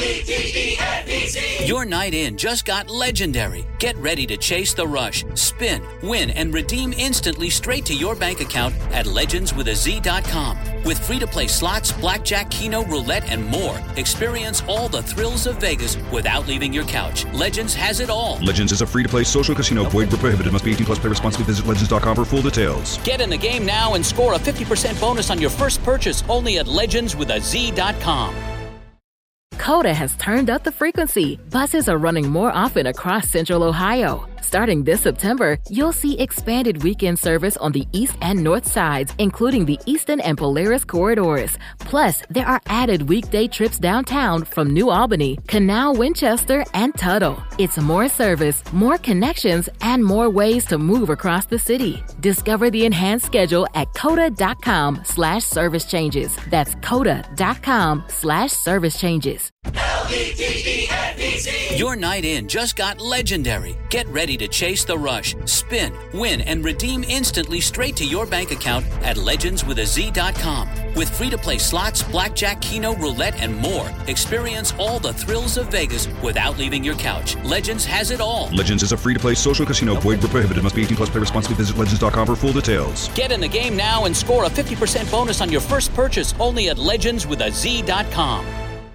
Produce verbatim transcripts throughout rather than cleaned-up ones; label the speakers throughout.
Speaker 1: Your night in just got legendary. Get ready to chase the rush, spin, win, and redeem instantly straight to your bank account at legends with a z dot com. With free-to-play slots, blackjack, keno, roulette, and more, experience all the thrills of Vegas without leaving your couch. Legends has it all.
Speaker 2: Legends is a free-to-play social casino. Void where prohibited. Must be eighteen plus. Play responsibly. Visit legends dot com for full details.
Speaker 1: Get in the game now and score a fifty percent bonus on your first purchase only at legends with a z dot com.
Speaker 3: Coda has turned up the frequency. Buses are running more often across Central Ohio. Starting this September, you'll see expanded weekend service on the east and north sides, including the Eastern and Polaris corridors. Plus, there are added weekday trips downtown from New Albany, Canal, Winchester, and Tuttle. It's more service, more connections, and more ways to move across the city. Discover the enhanced schedule at coda.com slash service changes. That's coda.com slash service changes.
Speaker 4: L E D E N E Z.
Speaker 1: Your night in just got legendary. Get ready to chase the rush, spin, win, and redeem instantly straight to your bank account at legends with a z dot com. With free-to-play slots, blackjack, keno, roulette, and more, experience all the thrills of Vegas without leaving your couch. Legends has it all.
Speaker 2: Legends is a free-to-play social casino. Void where prohibited. Must be eighteen plus. Play responsibly. Visit legends dot com for full details.
Speaker 1: Get in the game now and score a fifty percent bonus on your first purchase only at legends with a z dot com.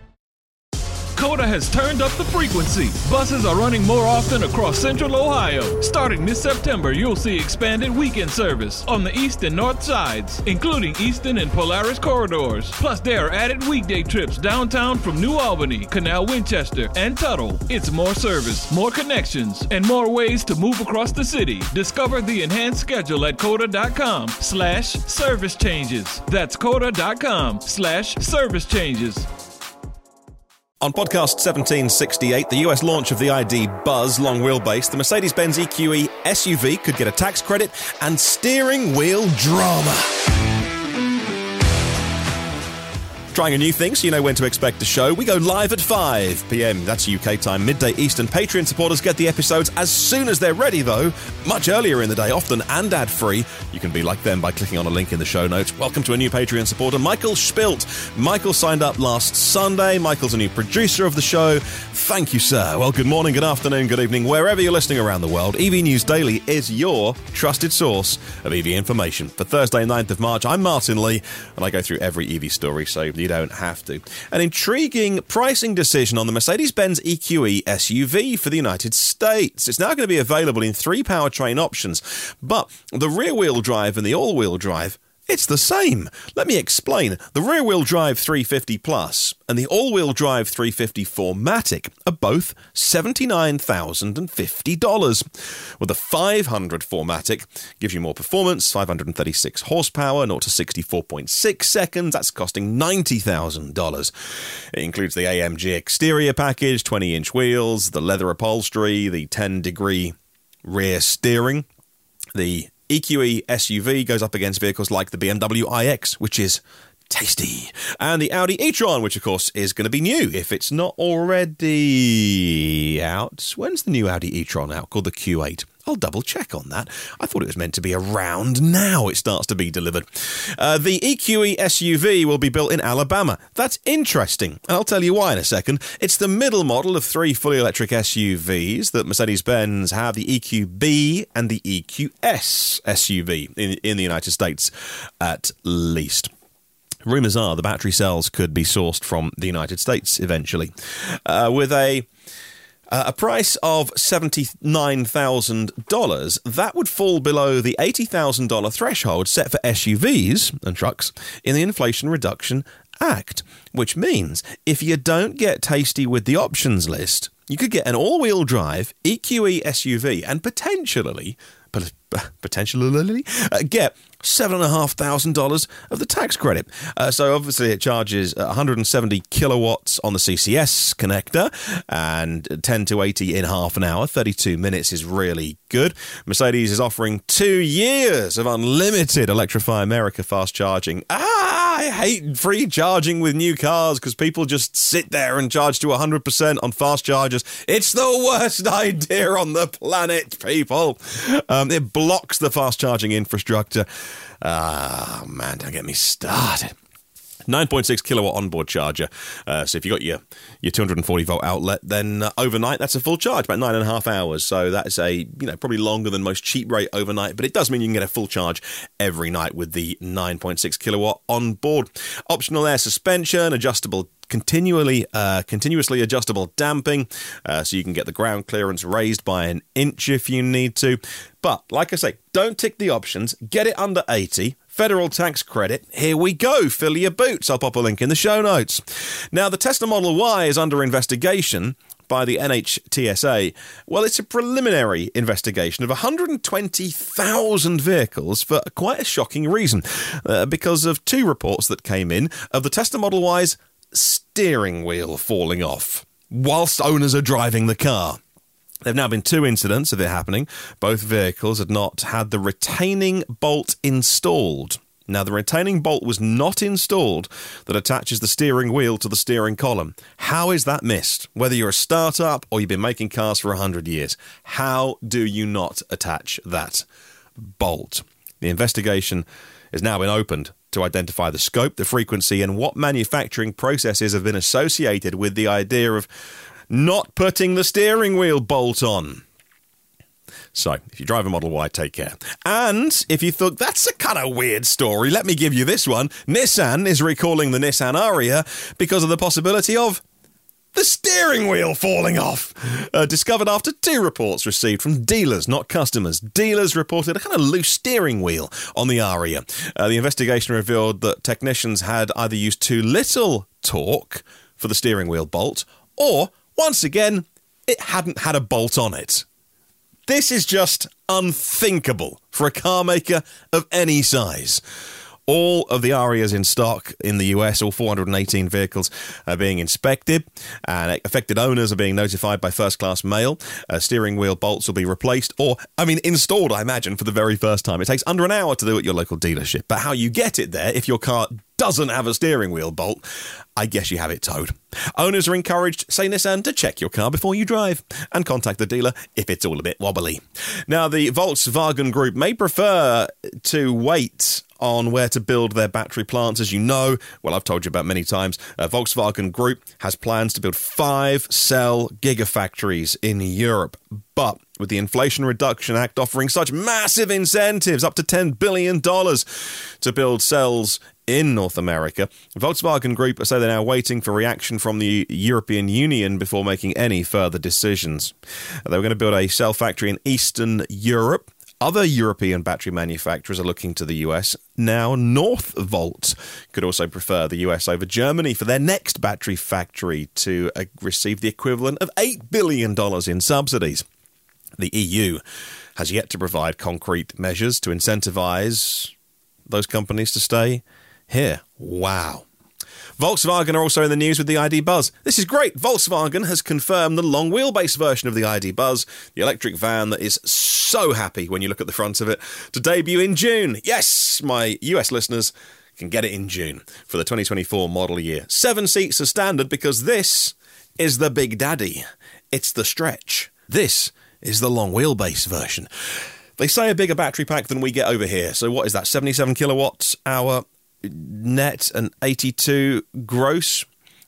Speaker 5: Coda has turned up the frequency. Buses are running more often across Central Ohio. Starting this September, you'll see expanded weekend service on the east and north sides, including Eastern and Polaris corridors. Plus, there are added weekday trips downtown from New Albany, Canal, Winchester, and Tuttle. It's more service, more connections, and more ways to move across the city. Discover the enhanced schedule at coda.com slash service changes. That's coda.com slash service changes.
Speaker 6: On podcast seventeen sixty-eight, the U S launch of the I D Buzz long wheelbase, the Mercedes-Benz E Q E S U V could get a tax credit and steering wheel drama. Trying a new thing so you know when to expect the show. We go live at five p.m. That's U K time, midday Eastern. Patreon supporters get the episodes as soon as they're ready, though. Much earlier in the day, often and ad-free. You can be like them by clicking on a link in the show notes. Welcome to a new Patreon supporter, Michael Spilt. Michael signed up last Sunday. Michael's a new producer of the show. Thank you, sir. Well, good morning, good afternoon, good evening, wherever you're listening around the world. E V News Daily is your trusted source of E V information. For Thursday, ninth of March, I'm Martin Lee, and I go through every E V story, so you don't have to. An intriguing pricing decision on the Mercedes-Benz E Q E S U V for the United States. It's now going to be available in three powertrain options, but the rear-wheel drive and the all-wheel drive, it's the same. Let me explain. The rear-wheel drive three fifty Plus and the all-wheel drive three fifty four Matic are both seventy-nine thousand fifty dollars. Well, the five hundred four Matic gives you more performance, five hundred thirty-six horsepower, zero to sixty-four point six seconds. That's costing ninety thousand dollars. It includes the A M G exterior package, twenty inch wheels, the leather upholstery, the ten degree rear steering. The E Q E S U V goes up against vehicles like the B M W iX, which is tasty, and the Audi e-tron, which of course is going to be new if it's not already out. When's the new Audi e-tron out, called the Q eight? I'll double check on that. I thought it was meant to be around now it starts to be delivered. Uh, the E Q E S U V will be built in Alabama. That's interesting, and I'll tell you why in a second. It's the middle model of three fully electric S U Vs that Mercedes-Benz have, the E Q B and the E Q S S U V in, in the United States, at least. Rumours are the battery cells could be sourced from the United States eventually. Uh, with a Uh, a price of seventy-nine thousand dollars, that would fall below the eighty thousand dollars threshold set for S U Vs and trucks in the Inflation Reduction Act, which means if you don't get tasty with the options list, you could get an all-wheel drive E Q E S U V and potentially, potentially uh, get seven thousand five hundred dollars of the tax credit. Uh, so obviously it charges one hundred seventy kilowatts on the C C S connector and ten to eighty in half an hour. thirty-two minutes is really good. Mercedes is offering two years of unlimited Electrify America fast charging. Ah, I hate free charging with new cars because people just sit there and charge to one hundred percent on fast chargers. It's the worst idea on the planet, people. Um, it blocks the fast charging infrastructure. Ah, oh, man, don't get me started. nine point six kilowatt onboard charger. Uh, so if you've got your, your two hundred forty volt outlet, then uh, overnight that's a full charge, about nine and a half hours. So that's a, you know, probably longer than most cheap rate overnight, but it does mean you can get a full charge every night with the nine point six kilowatt onboard. Optional air suspension, adjustable continually, uh, continuously adjustable damping, uh, so you can get the ground clearance raised by an inch if you need to. But like I say, don't tick the options, get it under eighty. Federal tax credit, here we go, fill your boots. I'll pop a link in the show notes. Now, the Tesla Model Y is under investigation by the N H T S A. Well, it's a preliminary investigation of one hundred twenty thousand vehicles for quite a shocking reason, uh, because of two reports that came in of the Tesla Model Y's steering wheel falling off whilst owners are driving the car. There have now been two incidents of it happening. Both vehicles had not had the retaining bolt installed. Now, the retaining bolt was not installed that attaches the steering wheel to the steering column. How is that missed? Whether you're a startup or you've been making cars for one hundred years, how do you not attach that bolt? The investigation has now been opened to identify the scope, the frequency, and what manufacturing processes have been associated with the idea of not putting the steering wheel bolt on. So, if you drive a Model Y, take care. And if you thought, that's a kind of weird story, let me give you this one. Nissan is recalling the Nissan Ariya because of the possibility of the steering wheel falling off. Uh, discovered after two reports received from dealers, not customers. Dealers reported a kind of loose steering wheel on the Ariya. Uh, the investigation revealed that technicians had either used too little torque for the steering wheel bolt, or, once again, it hadn't had a bolt on it. This is just unthinkable for a car maker of any size. All of the Ariyas in stock in the U S, all four hundred eighteen vehicles, are being inspected, and affected owners are being notified by first-class mail. Uh, steering wheel bolts will be replaced, or, I mean, installed, I imagine, for the very first time. It takes under an hour to do at your local dealership, but how you get it there, if your car doesn't have a steering wheel bolt, I guess you have it towed. Owners are encouraged, say Nissan, to check your car before you drive and contact the dealer if it's all a bit wobbly. Now, the Volkswagen Group may prefer to wait on where to build their battery plants. As you know, well, I've told you about many times, uh, Volkswagen Group has plans to build five cell gigafactories in Europe. But with the Inflation Reduction Act offering such massive incentives, up to ten billion dollars to build cells in North America, Volkswagen Group say they're now waiting for reaction from the European Union before making any further decisions. They were going to build a cell factory in Eastern Europe. Other European battery manufacturers are looking to the U S. Now, Northvolt could also prefer the U S over Germany for their next battery factory to uh, receive the equivalent of eight billion dollars in subsidies. The E U has yet to provide concrete measures to incentivize those companies to stay here. Wow. Volkswagen are also in the news with the I D Buzz. This is great. Volkswagen has confirmed the long wheelbase version of the I D Buzz, the electric van that is so happy when you look at the front of it, to debut in June. Yes, my U S listeners can get it in June for the twenty twenty-four model year. Seven seats are standard because this is the Big Daddy. It's the stretch. This is the long wheelbase version. They say a bigger battery pack than we get over here. So what is that, seventy-seven kilowatts hour net and eighty-two gross?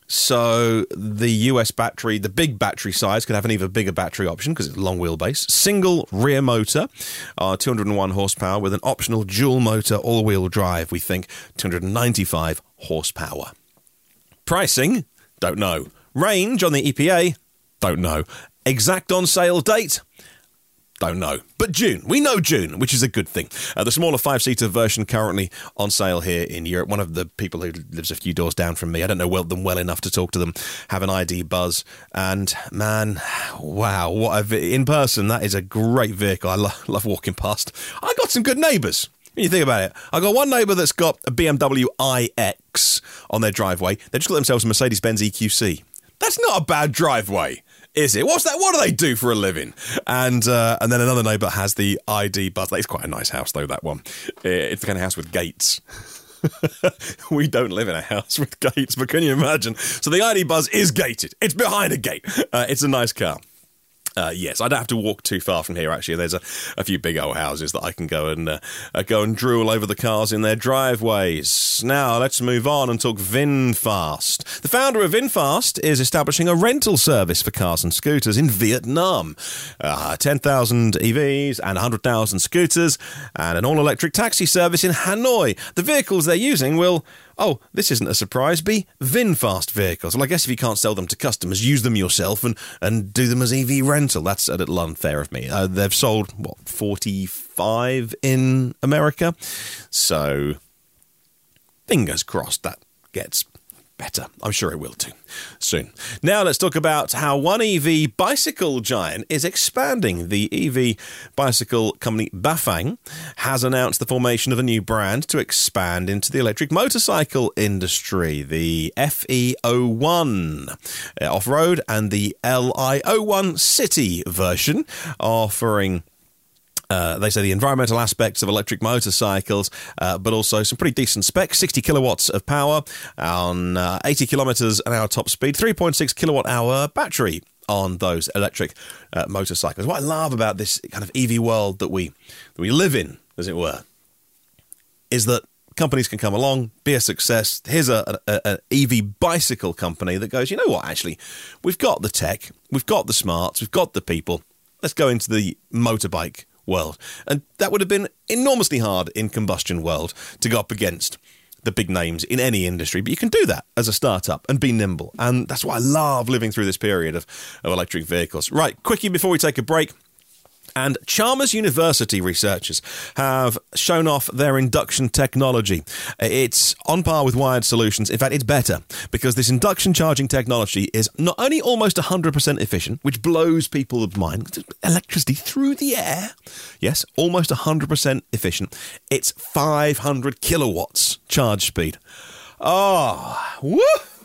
Speaker 6: So the U S battery, the big battery size, could have an even bigger battery option because it's long wheelbase. Single rear motor, uh, two hundred one horsepower with an optional dual motor all-wheel drive, we think two hundred ninety-five horsepower. Pricing? Don't know. Range on the E P A? Don't know. Exact on sale date? Don't know. But June. We know June, which is a good thing. Uh, the smaller five-seater version currently on sale here in Europe. One of the people who lives a few doors down from me, I don't know well, them well enough to talk to them, have an I D Buzz. And, man, wow, what a vi- in person, that is a great vehicle. I lo- love walking past. I got some good neighbours. When you think about it, I got one neighbour that's got a B M W i X on their driveway. They just got themselves a Mercedes-Benz E Q C. That's not a bad driveway, is it? What's that? What do they do for a living? And uh, and then another neighbour has the I D Buzz. It's quite a nice house, though, that one. It's the kind of house with gates. We don't live in a house with gates, but can you imagine? So the I D Buzz is gated. It's behind a gate. Uh, it's a nice car. Uh, yes, I don't have to walk too far from here, actually. There's a, a few big old houses that I can go and uh, uh, go and drool over the cars in their driveways. Now, let's move on and talk VinFast. The founder of VinFast is establishing a rental service for cars and scooters in Vietnam. Uh, ten thousand E Vs and one hundred thousand scooters and an all-electric taxi service in Hanoi. The vehicles they're using will... Oh, this isn't a surprise, be VinFast vehicles. Well, I guess if you can't sell them to customers, use them yourself and, and do them as E V rental. That's a little unfair of me. Uh, they've sold, what, forty-five in America? So, fingers crossed that gets better. I'm sure it will too, soon. Now let's talk about how one E V bicycle giant is expanding. The E V bicycle company Bafang has announced the formation of a new brand to expand into the electric motorcycle industry. The F E zero one off-road and the L I zero one city version, offering... Uh, they say the environmental aspects of electric motorcycles, uh, but also some pretty decent specs. sixty kilowatts of power on uh, eighty kilometres an hour top speed, three point six kilowatt hour battery on those electric uh, motorcycles. What I love about this kind of E V world that we that we live in, as it were, is that companies can come along, be a success. Here's a, a, a E V bicycle company that goes, you know what, actually, we've got the tech, we've got the smarts, we've got the people. Let's go into the motorbike world. And that would have been enormously hard in combustion world to go up against the big names in any industry, but you can do that as a startup and be nimble. And that's why I love living through this period of, of electric vehicles. Right, quickie before we take a break. And Chalmers University researchers have shown off their induction technology. It's on par with wired solutions. In fact, it's better because this induction charging technology is not only almost one hundred percent efficient, which blows people's mind, electricity through the air. Yes, almost one hundred percent efficient. It's five hundred kilowatts charge speed. Oh, woo!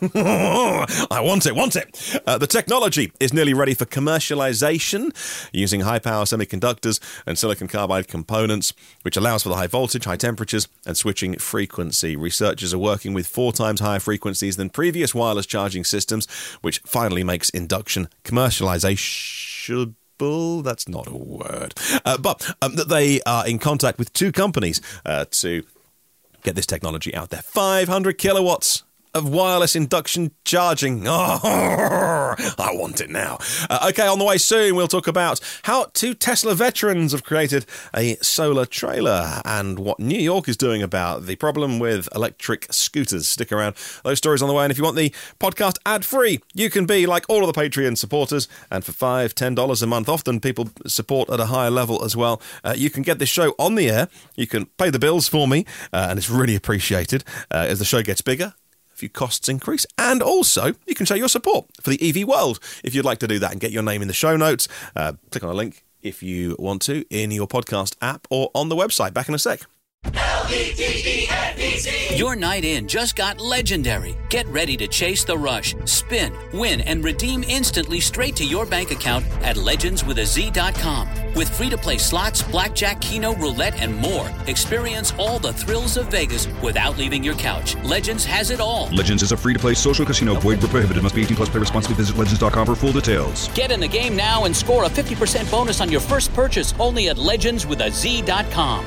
Speaker 6: I want it, want it. Uh, the technology is nearly ready for commercialization using high-power semiconductors and silicon carbide components, which allows for the high voltage, high temperatures, and switching frequency. Researchers are working with four times higher frequencies than previous wireless charging systems, which finally makes induction commercialization... That's not a word. Uh, but um, that they are in contact with two companies uh, to get this technology out there. five hundred kilowatts of wireless induction charging. Oh, I want it now. Uh, okay, on the way soon, we'll talk about how two Tesla veterans have created a solar trailer and what New York is doing about the problem with electric scooters. Stick around. Those stories on the way. And if you want the podcast ad-free, you can be like all of the Patreon supporters. And for five dollars, ten dollars a month, often people support at a higher level as well. Uh, you can get this show on the air. You can pay the bills for me. Uh, and it's really appreciated uh, as the show gets bigger. Few costs increase, and also you can show your support for the E V world if you'd like to do that and get your name in the show notes. Uh, click on a link if you want to in your podcast app or on the website. Back in a sec.
Speaker 4: L E G E N D C.
Speaker 1: Your night in just got legendary. Get ready to chase the rush, spin, win, and redeem instantly straight to your bank account at legends with a z dot com. With free-to-play slots, blackjack, keno, roulette, and more, experience all the thrills of Vegas without leaving your couch. Legends has it all.
Speaker 2: Legends is a free-to-play social casino. Void where prohibited. Must be eighteen plus. Play responsibly. Visit legends dot com for full details.
Speaker 1: Get in the game now and score a fifty percent bonus on your first purchase only at legends with a z dot com.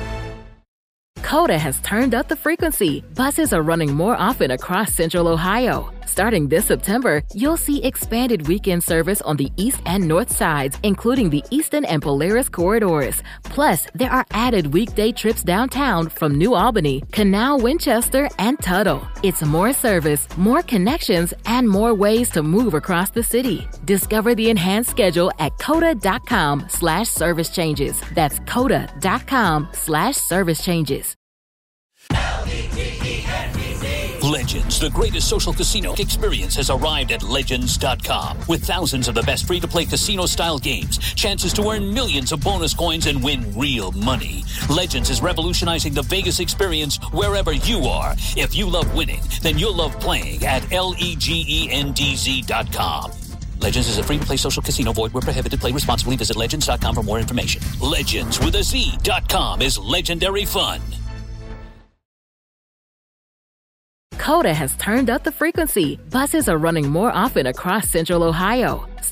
Speaker 3: Coda has turned up the frequency. Buses are running more often across Central Ohio. Starting this September, you'll see expanded weekend service on the east and north sides, including the Eastern and Polaris corridors. Plus, there are added weekday trips downtown from New Albany, Canal, Winchester, and Tuttle. It's more service, more connections, and more ways to move across the city. Discover the enhanced schedule at coda.com slash service changes. That's coda.com slash service changes.
Speaker 1: Legends, the greatest social casino experience, has arrived at legends dot com. With thousands of the best free-to-play casino-style games, chances to earn millions of bonus coins and win real money. Legends is revolutionizing the Vegas experience wherever you are. If you love winning, then you'll love playing at legends dot com. Legends is a free-to-play social casino. Void where prohibited. Play responsibly. Visit legends dot com for more information. Legends with a Z dot com is legendary fun.
Speaker 3: Coda has turned up the frequency. Buses are running more often across Central Ohio.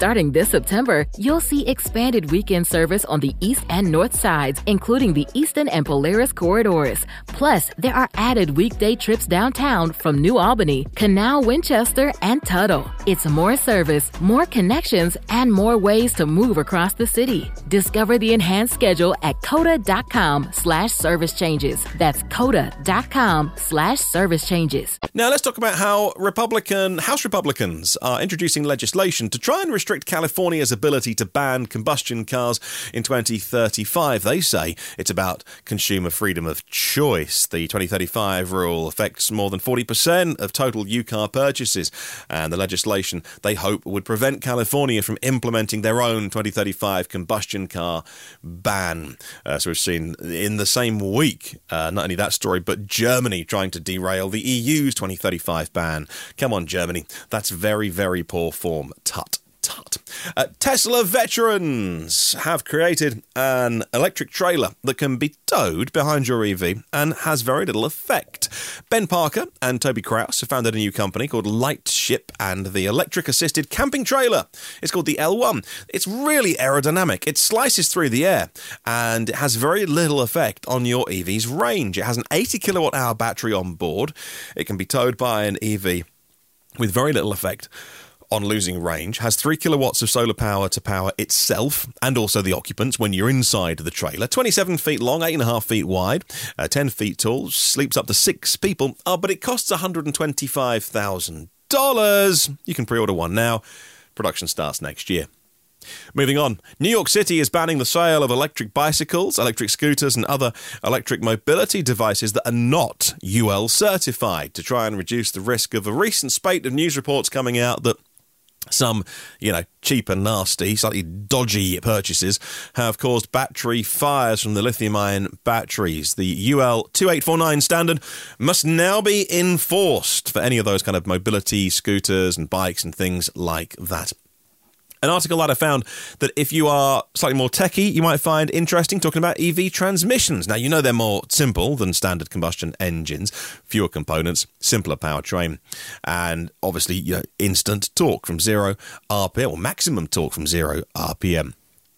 Speaker 3: Starting this September, you'll see expanded weekend service on the east and north sides, including the Eastern and Polaris corridors. Plus, there are added weekday trips downtown from New Albany, Canal, Winchester, and Tuttle. It's more service, more connections, and more ways to move across the city. Discover the enhanced schedule at coda.com slash service changes. That's coda.com slash service changes.
Speaker 6: Now let's talk about how Republican House Republicans are introducing legislation to try and restrict California's ability to ban combustion cars in twenty thirty-five. They say it's about consumer freedom of choice. The twenty thirty-five rule affects more than forty percent of total U car purchases, and the legislation they hope would prevent California from implementing their own twenty thirty-five combustion car ban. Uh, so we've seen in the same week, uh, not only that story, but Germany trying to derail the E U's twenty thirty-five ban. Come on, Germany. That's very, very poor form. Tut. Tut. Uh, Tesla veterans have created an electric trailer that can be towed behind your E V and has very little effect. Ben Parker and Toby Kraus have founded a new company called Lightship, and the electric-assisted camping trailer is called the L one. It's really aerodynamic. It slices through the air, and it has very little effect on your E V's range. It has an eighty kilowatt hour battery on board. It can be towed by an E V with very little effect on losing range, has three kilowatts of solar power to power itself and also the occupants when you're inside the trailer. twenty-seven feet long, eight and a half feet wide, uh, ten feet tall, sleeps up to six people, uh, but it costs one hundred twenty-five thousand dollars. You can pre-order one now. Production starts next year. Moving on, New York City is banning the sale of electric bicycles, electric scooters and other electric mobility devices that are not U L certified to try and reduce the risk of a recent spate of news reports coming out that some, you know, cheap and nasty, slightly dodgy purchases have caused battery fires from the lithium-ion batteries. The U L twenty-eight forty-nine standard must now be enforced for any of those kind of mobility scooters and bikes and things like that. An article that I found that if you are slightly more techie, you might find interesting, talking about E V transmissions. Now, you know they're more simple than standard combustion engines, fewer components, simpler powertrain, and obviously, you know, instant torque from zero R P M, or maximum torque from zero R P M,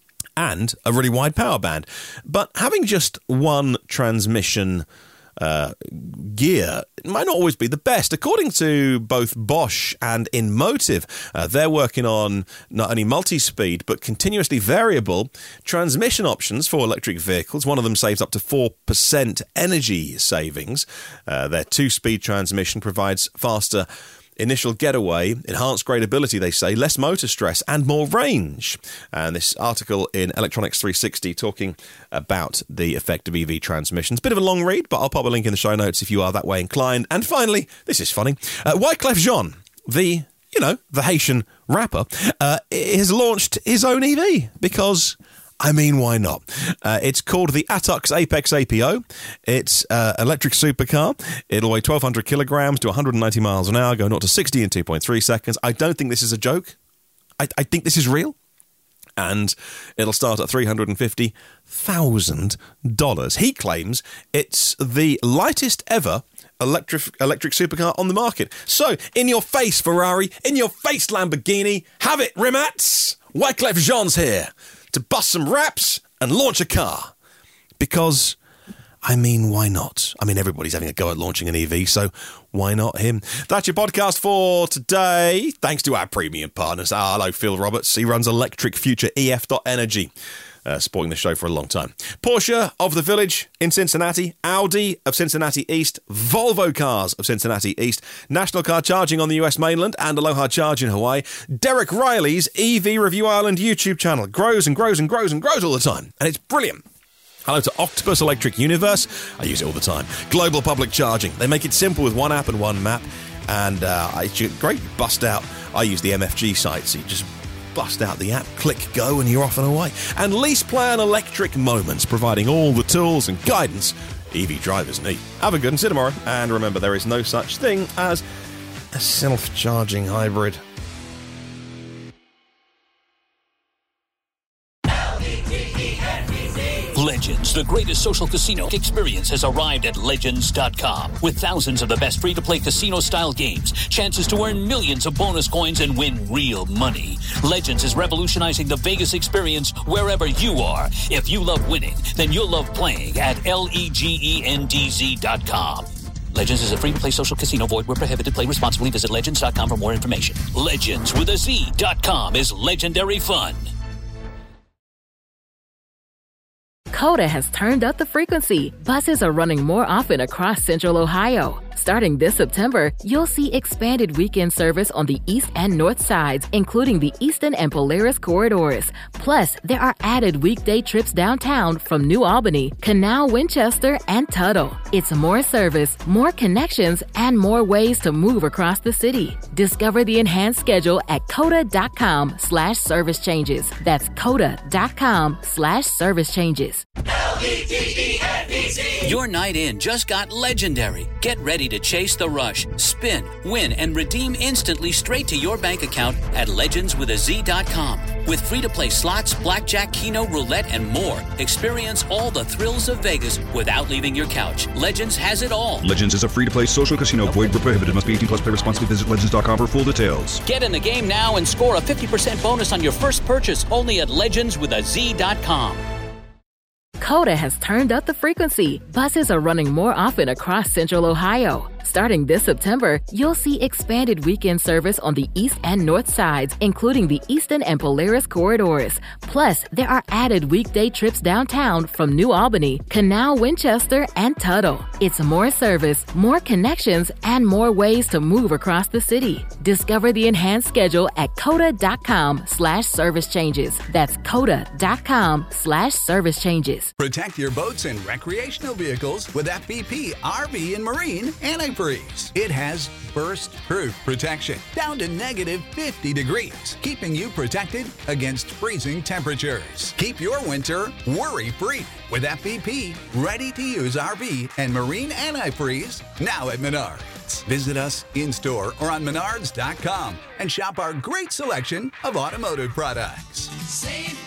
Speaker 6: and a really wide power band. But having just one transmission Uh, gear might not always be the best. According to both Bosch and InMotive, uh, they're working on not only multi-speed but continuously variable transmission options for electric vehicles. One of them saves up to four percent energy savings. Uh, their two-speed transmission provides faster initial getaway, enhanced gradability, they say, less motor stress and more range. And this article in Electronics three sixty talking about the effect of E V transmissions. Bit of a long read, but I'll pop a link in the show notes if you are that way inclined. And finally, this is funny, uh, Wyclef Jean, the, you know, the Haitian rapper, uh, has launched his own E V because, I mean, why not? Uh, it's called the Atux Apex A P O. It's an uh, electric supercar. It'll weigh twelve hundred kilograms to one hundred ninety miles an hour, go zero to sixty in two point three seconds. I don't think this is a joke. I, I think this is real. And it'll start at three hundred fifty thousand dollars. He claims it's the lightest ever electric electric supercar on the market. So, in your face, Ferrari, in your face, Lamborghini, have it, Rimats! Wyclef Jean's here to bust some raps and launch a car. Because, I mean, why not? I mean, everybody's having a go at launching an E V, so why not him? That's your podcast for today. Thanks to our premium partners. Ah, hello, Phil Roberts. He runs Electric Future E F Energy. Uh, supporting the show for a long time. Porsche of the Village in Cincinnati, Audi of Cincinnati East, Volvo Cars of Cincinnati East, National Car Charging on the U S mainland, and Aloha Charge in Hawaii. Derek Riley's E V Review Ireland YouTube channel grows and grows and grows and grows all the time, and it's brilliant. Hello to Octopus Electric Universe. I use it all the time. Global Public Charging. They make it simple with one app and one map, and uh, it's great. Bust out. I use the M F G site, so you just bust out the app, click go, and you're off and away. And Lease Plan Electric Moments, providing all the tools and guidance E V drivers need. Have a good one, see you tomorrow. And remember, there is no such thing as a self-charging hybrid.
Speaker 1: Legends, the greatest social casino experience, has arrived at Legends dot com. With thousands of the best free-to-play casino-style games, chances to earn millions of bonus coins and win real money. Legends is revolutionizing the Vegas experience wherever you are. If you love winning, then you'll love playing at L-E-G-E-N-D-Z dot com. Legends is a free-to-play social casino. Void where prohibited. Play responsibly. Visit Legends dot com for more information. Legends with a Z dot com is legendary fun.
Speaker 3: Coda has turned up the frequency. Buses are running more often across Central Ohio. Starting this September, you'll see expanded weekend service on the east and north sides, including the Eastern and Polaris corridors. Plus, there are added weekday trips downtown from New Albany, Canal, Winchester, and Tuttle. It's more service, more connections, and more ways to move across the city. Discover the enhanced schedule at coda dot com slash service changes. That's coda dot com slash service changes.
Speaker 4: L E G E N D Z.
Speaker 1: Your night in just got legendary. Get ready to chase the rush, spin, win, and redeem instantly straight to your bank account at legends with a Z dot com. With free-to-play slots, blackjack, keno, roulette, and more, experience all the thrills of Vegas without leaving your couch. Legends has it all.
Speaker 2: Legends is a free-to-play social casino. Void where prohibited. Must be eighteen plus. Play responsibly. Visit legends dot com for full details.
Speaker 1: Get in the game now and score a fifty percent bonus on your first purchase only at legends with a Z dot com.
Speaker 3: Coda has turned up the frequency. Buses are running more often across Central Ohio. Starting this September, you'll see expanded weekend service on the east and north sides, including the Eastern and Polaris corridors. Plus, there are added weekday trips downtown from New Albany, Canal, Winchester, and Tuttle. It's more service, more connections, and more ways to move across the city. Discover the enhanced schedule at coda dot com slash service changes. That's coda dot com slash service changes.
Speaker 7: Protect your boats and recreational vehicles with F B P R V and Marine Antifreeze. It has burst-proof protection down to negative fifty degrees, keeping you protected against freezing temperatures. Keep your winter worry-free with F B P ready-to-use R V and Marine Antifreeze now at Menards. Visit us in-store or on menards dot com and shop our great selection of automotive products.
Speaker 4: Save